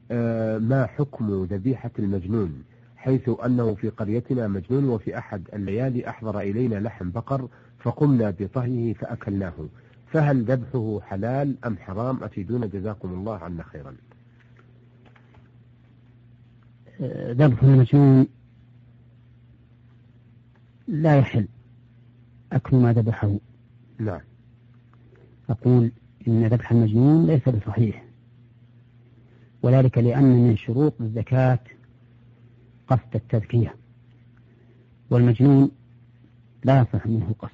ما حكم ذبيحة المجنون، حيث أنه في قريتنا مجنون وفي أحد الليالي أحضر إلينا لحم بقر فقمنا بطهيه فأكلناه، فهل ذبحه حلال أم حرام؟ أفيدونا جزاكم الله عنا خيرا. ذبح المجنون لا يحل أكل ما ذبحه. نعم. أقول إن ذبح المجنون ليس بصحيح، وذلك لأن من شروط الزكاة قصد التذكية، والمجنون لا يصح منه القصد،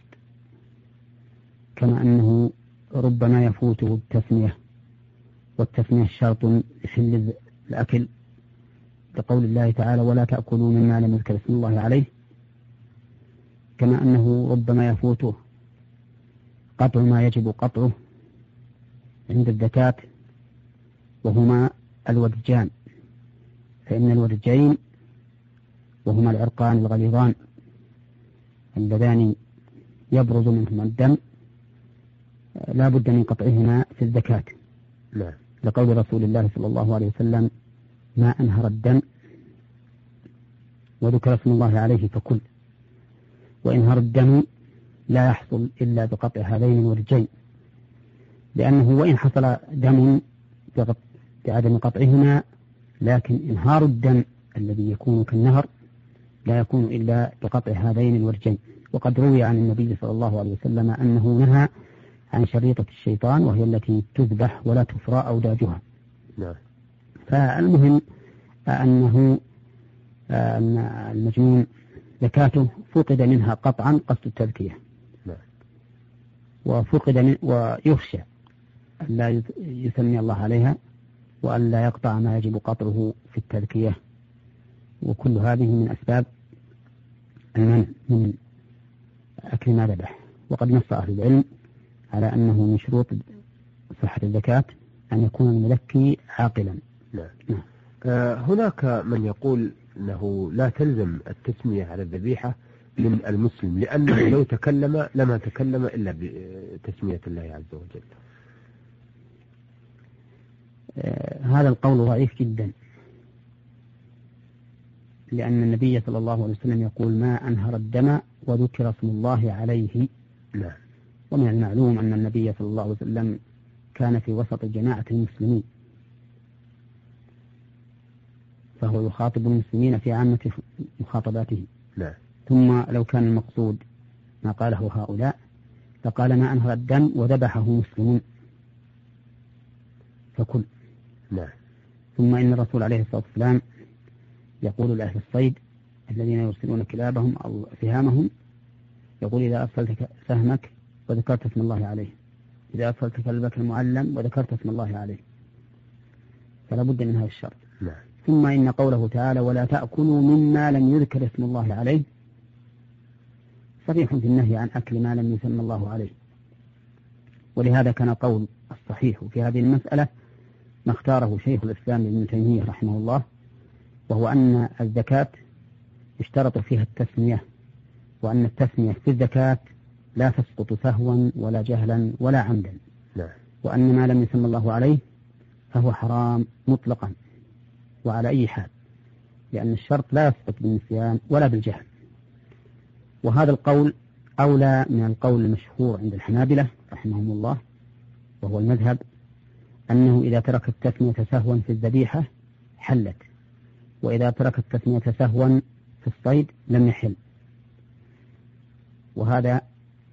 كما أنه ربما يفوته التسمية، والتسمية شرط يحل الأكل، لقول الله تعالى ولا تأكلوا مما لم يذكر اسم الله عليه، كما أنه ربما يفوته قطع ما يجب قطعه عند الزكاة، وهما الودجان، فإن الودجين وهما العرقان الغليظان اللذان يبرز منهما الدم لا بد من قطعهما في الزكاة، لقول رسول الله صلى الله عليه وسلم ما أنهر الدم وذكر اسم الله عليه فكل، وإنهار الدم لا يحصل إلا بقطع هذين الودجين، لأنه وإن حصل دم بعدم قطعهما، لكن إنهار الدم الذي يكون كالنهر لا يكون إلا بقطع هذين الودجين. وقد روي عن النبي صلى الله عليه وسلم أنه نهى عن شريطة الشيطان، وهي التي تذبح ولا تفرى أوداجها. فالمهم أن المجنون زكاته فقد منها قطعا قصد التذكية، ويخشى أن لا يسمي الله عليها، وأن لا يقطع ما يجب قطعه في التذكية، وكل هذه من أسباب المنع من أكل ما ذبح. وقد نص أهل العلم على أنه من شروط صحة الزكاة أن يكون المزكي عاقلا. هناك من يقول أنه لا تلزم التسمية على الذبيحة من المسلم، لأنه لو تكلم لما تكلم إلا بتسمية الله عز وجل. هذا القول ضعيف جدا، لأن النبي صلى الله عليه وسلم يقول ما أنهر الدم وذكر اسم الله عليه. ومن المعلوم أن النبي صلى الله عليه وسلم كان في وسط جماعة المسلمين، فهو يخاطب المسلمين في عامة مخاطباته. ثم لو كان المقصود ما قاله هؤلاء فقال ما أنهر الدم وذبحه مسلمون فكل. ثم إن الرسول عليه الصلاة والسلام يقول لأهل الصيد الذين يرسلون كلابهم أو سهامهم، يقول إذا أرسلت سهمك وذكرت اسم الله عليه، إذا أرسلت كلبك المعلم وذكرت اسم الله عليه، فلا بد من هذا الشرط. ثم إن قوله تعالى ولا تأكلوا مما لم يذكر اسم الله عليه صريح في النهي عن أكل ما لم يسمى الله عليه. ولهذا كان قول الصحيح في هذه المسألة ما اختاره شيخ الإسلام ابن تيمية رحمه الله، وهو أن الزكاة يشترط فيها التسمية، وأن التسمية في الزكاة لا تسقط سهوا ولا جهلا ولا عمدا، وأن ما لم يسمى الله عليه فهو حرام مطلقا وعلى أي حال، لأن الشرط لا يسقط بالنسيان ولا بالجهل. وهذا القول أولى من القول المشهور عند الحنابلة رحمهم الله، وهو المذهب أنه إذا ترك التسمية سهوا في الذبيحة حلت، وإذا ترك التسمية سهوا في الصيد لم يحل. وهذا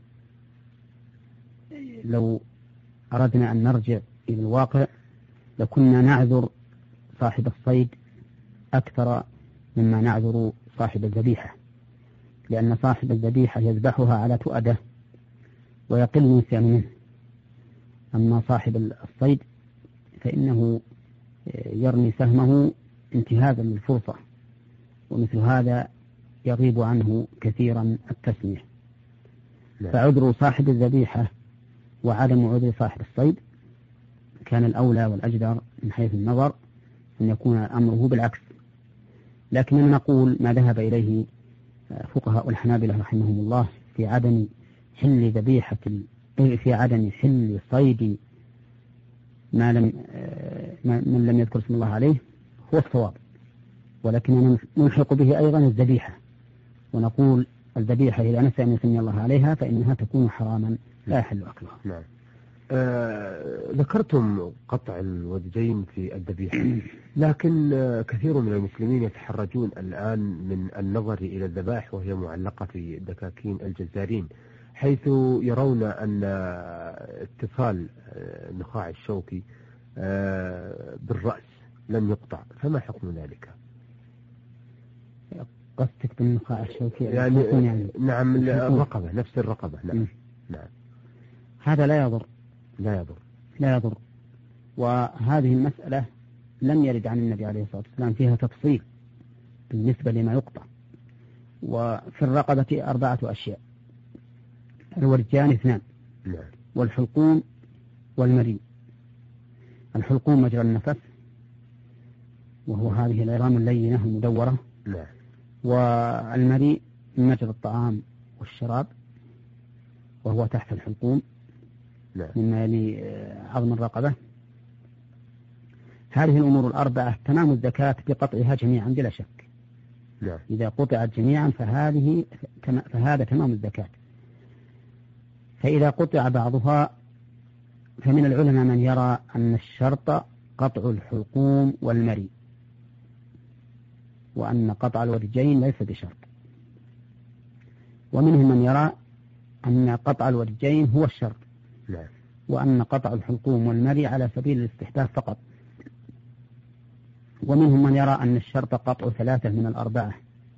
لو أردنا أن نرجع إلى الواقع لكنا نعذر صاحب الصيد أكثر مما نعذر صاحب الذبيحة، لأن صاحب الذبيحة يذبحها على تؤده ويقل النسيان منه، أما صاحب الصيد فإنه يرمي سهمه انتهازا للفرصة، ومثل هذا يغيب عنه كثيرا التسمية. فعذر صاحب الذبيحة وعدم عذر صاحب الصيد كان الأولى والأجدر من حيث النظر أن يكون أمره بالعكس. لكننا نقول ما ذهب إليه فقهاء الحنابلة رحمهم الله في عدم حل ذبيحة، في عدم حل صيد ما لم من لم يذكر اسم الله عليه هو الصواب، ولكننا نلحق به أيضا الذبيحة، ونقول الذبيحة إذا نسي أن يسمي الله عليها فإنها تكون حراما لا يحل أكلها. نعم. ذكرتم قطع الودجين في الذبيحة، لكن كثير من المسلمين يتحرجون الآن من النظر إلى الذبائح وهي معلقة في دكاكين الجزارين، حيث يرون أن اتصال النخاع الشوكي بالرأس لم يقطع، فما حكم ذلك؟ قصدك بالنخاع الشوكي يعني نعم الرقبة، نفس الرقبة. نعم. نعم. هذا لا يضر. لا يضر. وهذه المسألة لم يرد عن النبي عليه الصلاة والسلام فيها تفصيل بالنسبة لما يقطع. وفي الرقبة 4 أشياء: الورجان 2، والحلقوم والمري. الحلقوم مجرى النفس، وهو هذه العظام اللينة المدورة، والمري مجرى الطعام والشراب، وهو تحت الحلقوم مما يلي عظم الرقبة. هذه الأمور ال4 تمام الزكاة بقطعها جميعا بلا شك. إذا قطعت جميعا فهذا تمام الزكاة. فإذا قطع بعضها فمن العلماء من يرى أن الشرط قطع الحلقوم والمري، وأن قطع الورجين ليس بشرط. ومنهم من يرى أن قطع الورجين هو الشرط، وأن قطع الحلقوم والمري على سبيل الاستحباب فقط. ومنهم من يرى أن الشرط قطع 3 من ال4،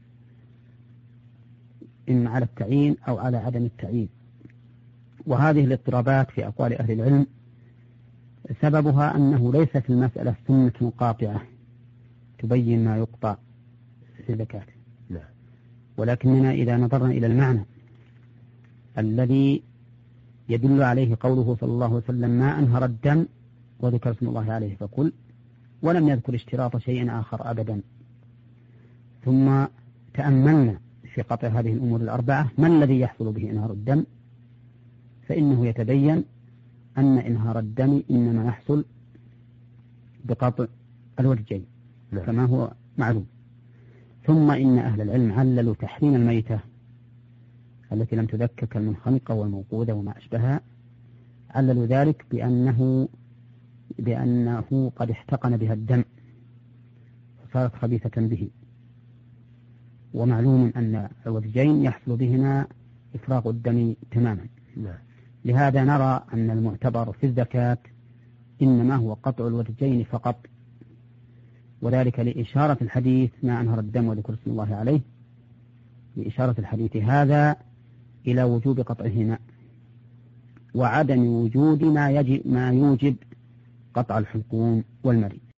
إما على التعيين أو على عدم التعيين. وهذه الاضطرابات في أقوال أهل العلم سببها أنه ليس في المسألة سنة قاطعة تبين ما يقطع في الزكاة، ولكننا إذا نظرنا إلى المعنى الذي يدل عليه قوله صلى الله عليه وسلم: ما أنهر الدم وذكر اسم الله عليه فكل، ولم يذكر اشتراط شيء آخر أبدا، ثم تأملنا في قطع هذه الأمور ال4 ما الذي يحصل به إنهار الدم، فإنه يتبين أن إنهار الدم إنما يحصل بقطع الورجين كما هو معلوم. ثم إن أهل العلم عللوا تحريم الميتة التي لم تذكر كالمنخنقة والموقودة وما أشبهها، عللوا ذلك بأنه قد احتقن بها الدم فصارت خبيثة به، ومعلوم أن الورجين يحصل بهما إفراغ الدم تماما. لهذا نرى أن المعتبر في الزكاة إنما هو قطع الورجين فقط، وذلك لإشارة الحديث: ما أنهر الدم وذكر اسم الله عليه، لإشارة الحديث هذا إلى وجوب قطعهما وعدم وجود ما يوجب قطع الحلقوم والمري.